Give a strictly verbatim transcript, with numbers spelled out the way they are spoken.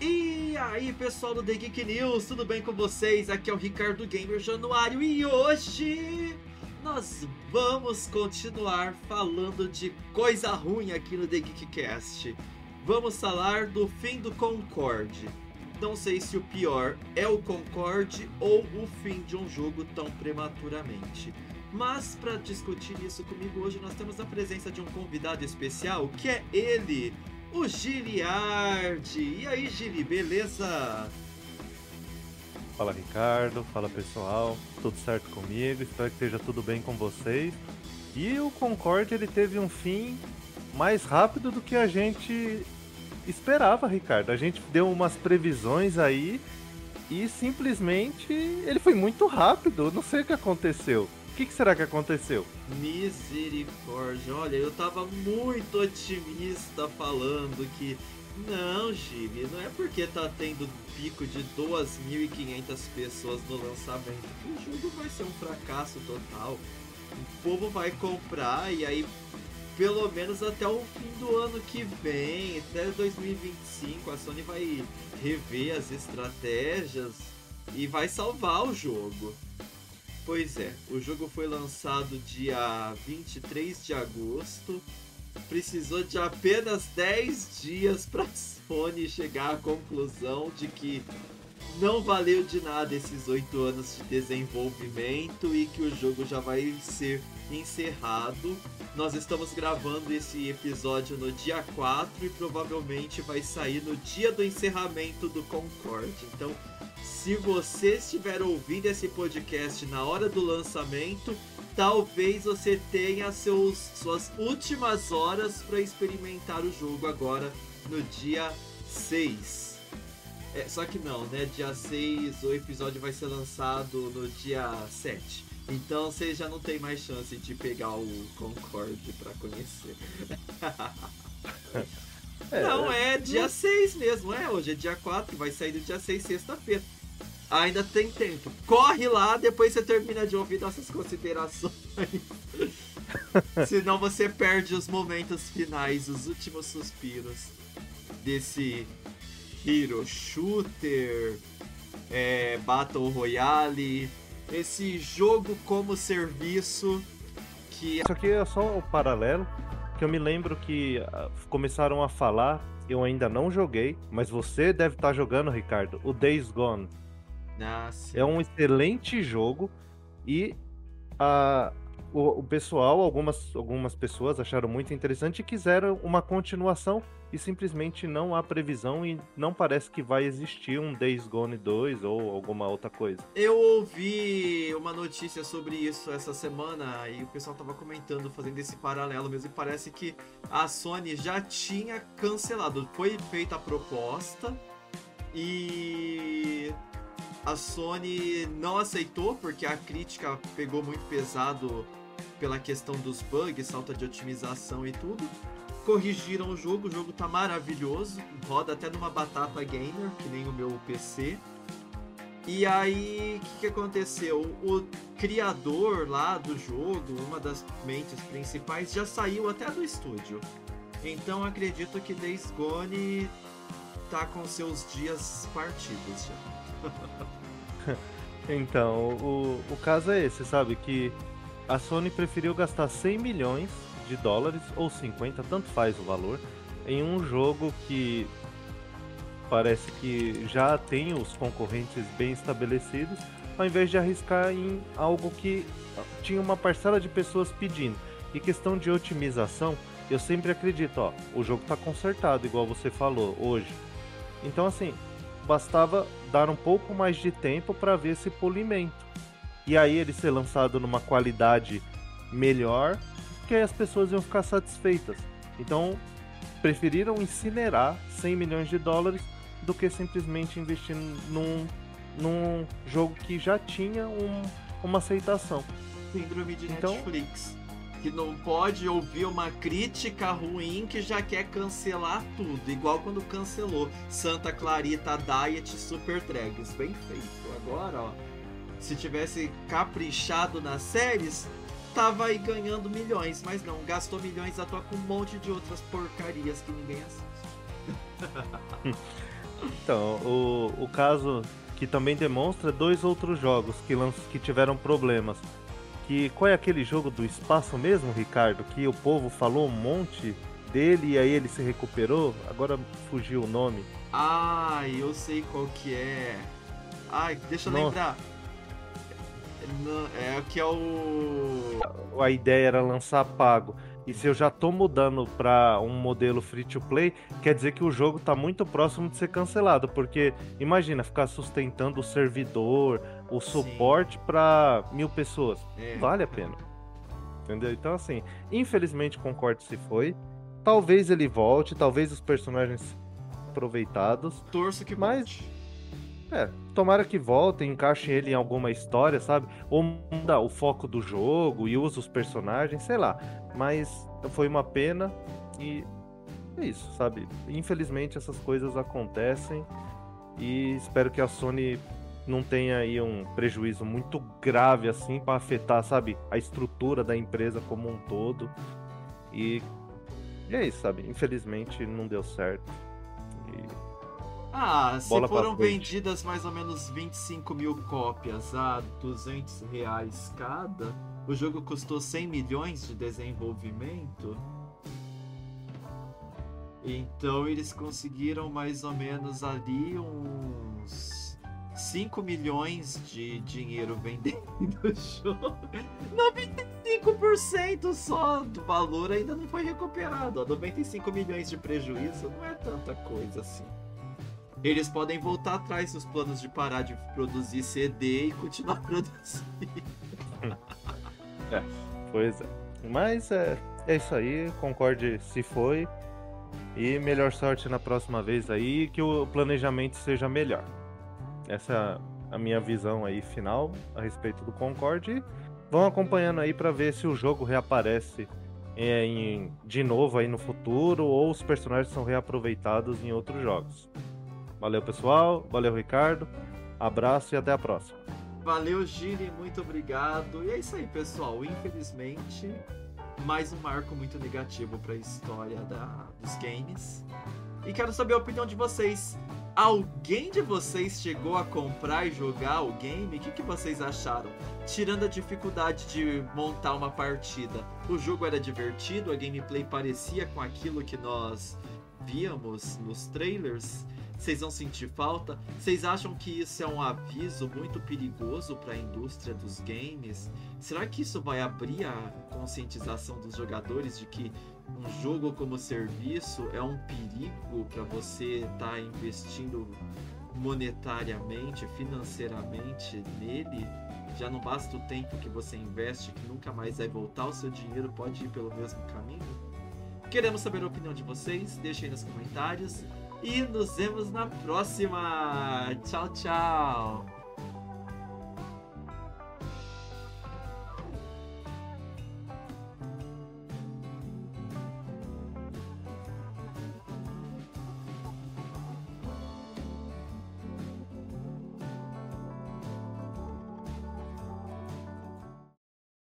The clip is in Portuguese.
E aí, pessoal do The Geek News, tudo bem com vocês? Aqui é o Ricardo Gamer Januário e hoje nós vamos continuar falando de coisa ruim aqui no The Geekcast. Vamos falar do fim do Concorde. Não sei se o pior é o Concorde ou o fim de um jogo tão prematuramente. Mas para discutir isso comigo hoje nós temos a presença de um convidado especial, que é ele, o Giliard. E aí, Gili, beleza? Fala, Ricardo, fala pessoal, tudo certo comigo, espero que esteja tudo bem com vocês. E o Concorde, ele teve um fim mais rápido do que a gente esperava, Ricardo. A gente deu umas previsões aí e simplesmente ele foi muito rápido, não sei o que aconteceu. O que, que será que aconteceu? Misericórdia, olha, eu tava muito otimista falando que não, Gili, não é porque tá tendo pico de duas mil e quinhentas pessoas no lançamento que o jogo vai ser um fracasso total. O povo vai comprar e aí pelo menos até o fim do ano que vem, até dois mil e vinte e cinco, a Sony vai rever as estratégias e vai salvar o jogo. Pois é, o jogo foi lançado dia vinte e três de agosto, precisou de apenas dez dias para a Sony chegar à conclusão de que não valeu de nada esses oito anos de desenvolvimento e que o jogo já vai ser encerrado. Nós estamos gravando esse episódio no dia quatro e provavelmente vai sair no dia do encerramento do Concorde. Então, se você estiver ouvindo esse podcast na hora do lançamento, talvez você tenha seus, suas últimas horas para experimentar o jogo agora no dia seis. É, só que não, né? Dia seis o episódio vai ser lançado no dia sete. Então você já não tem mais chance de pegar o Concorde para conhecer. É, não, é dia seis mesmo, é hoje é dia quatro, vai sair do dia seis, sexta-feira. Ainda tem tempo. Corre lá, depois você termina de ouvir nossas considerações. Senão você perde os momentos finais, os últimos suspiros desse Hero Shooter, é, Battle Royale, esse jogo como serviço que... Isso aqui é só o paralelo, que eu me lembro que uh, começaram a falar, eu ainda não joguei, mas você deve estar jogando, Ricardo, o Days Gone. Ah, é um excelente jogo e a, o, o pessoal, algumas, algumas pessoas acharam muito interessante e quiseram uma continuação e simplesmente não há previsão e não parece que vai existir um Days Gone dois ou alguma outra coisa. Eu ouvi uma notícia sobre isso essa semana e o pessoal tava comentando, fazendo esse paralelo mesmo, e parece que a Sony já tinha cancelado. Foi feita a proposta e a Sony não aceitou porque a crítica pegou muito pesado pela questão dos bugs, falta de otimização e tudo. Corrigiram o jogo, o jogo tá maravilhoso, roda até numa batata gamer, que nem o meu P C. E aí, o que, que aconteceu? O criador lá do jogo, uma das mentes principais, já saiu até do estúdio. Então acredito que Days Gone tá com seus dias partidos já. Então, o, o caso é esse, sabe? Que a Sony preferiu gastar cem milhões de dólares, ou cinquenta, tanto faz o valor, em um jogo que parece que já tem os concorrentes bem estabelecidos, ao invés de arriscar em algo que tinha uma parcela de pessoas pedindo. E questão de otimização, eu sempre acredito, ó, o jogo tá consertado, igual você falou hoje. Então, assim, bastava dar um pouco mais de tempo para ver esse polimento. E aí ele ser lançado numa qualidade melhor, que aí as pessoas iam ficar satisfeitas. Então, preferiram incinerar cem milhões de dólares do que simplesmente investir num, num jogo que já tinha um, uma aceitação. Síndrome de então, Netflix. Que não pode ouvir uma crítica ruim que já quer cancelar tudo. Igual quando cancelou Santa Clarita Diet Super Drags. Bem feito. Agora, ó, se tivesse caprichado nas séries, tava aí ganhando milhões. Mas não, gastou milhões à toa com um monte de outras porcarias que ninguém assiste. Então, o, o caso que também demonstra dois outros jogos que, lanç, que tiveram problemas. Que, qual é aquele jogo do espaço mesmo, Ricardo? Que o povo falou um monte dele e aí ele se recuperou? Agora fugiu o nome. Ai, eu sei qual que é. Ai, deixa eu Nossa. lembrar. Não, é que é o. A ideia era lançar pago. E se eu já tô mudando para um modelo free to play, quer dizer que o jogo tá muito próximo de ser cancelado, porque imagina ficar sustentando o servidor, o suporte para mil pessoas. É. Não vale a pena. Entendeu? Então assim, infelizmente Concorde se foi. Talvez ele volte, talvez os personagens aproveitados. Torço que mas volte. É, tomara que voltem, encaixem ele em alguma história, sabe? Ou muda o foco do jogo e usa os personagens, sei lá. Mas foi uma pena e é isso, sabe? Infelizmente essas coisas acontecem e espero que a Sony não tenha aí um prejuízo muito grave assim para afetar, sabe, a estrutura da empresa como um todo. E, e é isso, sabe? Infelizmente não deu certo. E... Ah, se Bola pra foram frente. vendidas mais ou menos vinte e cinco mil cópias a duzentos reais cada, o jogo custou cem milhões de desenvolvimento. Então eles conseguiram mais ou menos ali uns cinco milhões de dinheiro vendendo o jogo. noventa e cinco por cento só do valor ainda não foi recuperado. Ó, noventa e cinco milhões de prejuízo não é tanta coisa assim. Eles podem voltar atrás nos planos de parar de produzir C D e continuar produzindo. É, pois é. Mas é, é isso aí, Concorde se foi. E melhor sorte na próxima vez aí, que o planejamento seja melhor. Essa é a minha visão aí final a respeito do Concorde. Vão acompanhando aí para ver se o jogo reaparece é, em, de novo aí no futuro ou os personagens são reaproveitados em outros jogos. Valeu, pessoal. Valeu, Ricardo. Abraço e até a próxima. Valeu, Giri. Muito obrigado. E é isso aí, pessoal. Infelizmente, mais um marco muito negativo para a história da, dos games. E quero saber a opinião de vocês. Alguém de vocês chegou a comprar e jogar o game? O que, que vocês acharam? Tirando a dificuldade de montar uma partida, o jogo era divertido? A gameplay parecia com aquilo que nós víamos nos trailers? Vocês vão sentir falta? Vocês acham que isso é um aviso muito perigoso para a indústria dos games? Será que isso vai abrir a conscientização dos jogadores de que um jogo como serviço é um perigo para você estar tá investindo monetariamente, financeiramente nele? Já não basta o tempo que você investe, que nunca mais vai voltar, o seu dinheiro pode ir pelo mesmo caminho? Queremos saber a opinião de vocês, deixem aí nos comentários. E nos vemos na próxima. Tchau, tchau.